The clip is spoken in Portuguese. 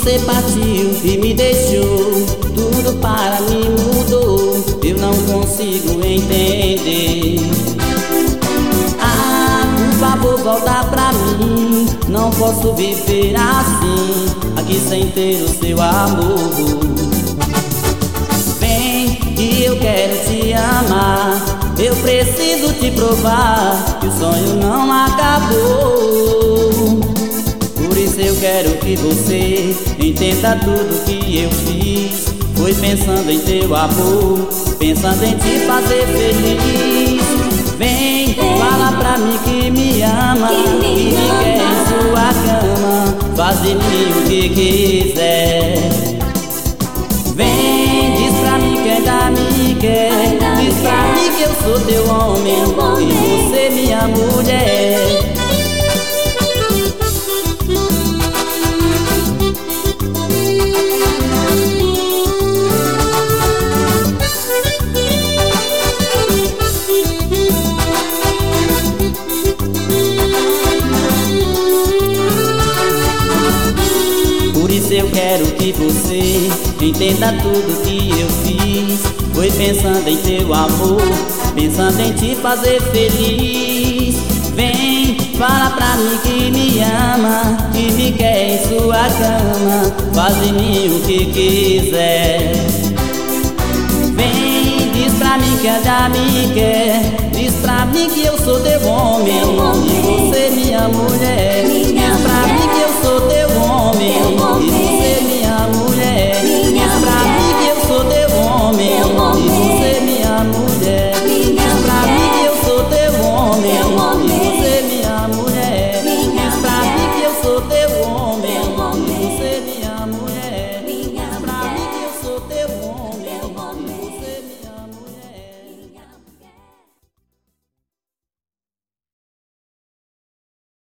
você partiu e me deixou, tudo para mim mudou, eu não consigo entender. Ah, por favor volta pra mim, não posso viver assim, aqui sem ter o seu amor. Vem que eu quero te amar, eu preciso te provar que o sonho não acabou. Por isso eu quero que você entenda tudo que eu fiz. Foi pensando em teu amor, pensando em te fazer feliz. Vem, fala pra mim que me ama, que me quer em sua cama, faz de mim o que quiser. Vem, diz pra mim que ainda me quer, diz pra mim que eu sou teu homem e você minha mulher. Por isso eu quero que você entenda tudo que eu fiz. Foi pensando em teu amor, pensando em te fazer feliz. Vem, fala pra mim que me ama, que me quer em sua cama, faz de mim o que quiser. Vem, diz pra mim que ainda me quer,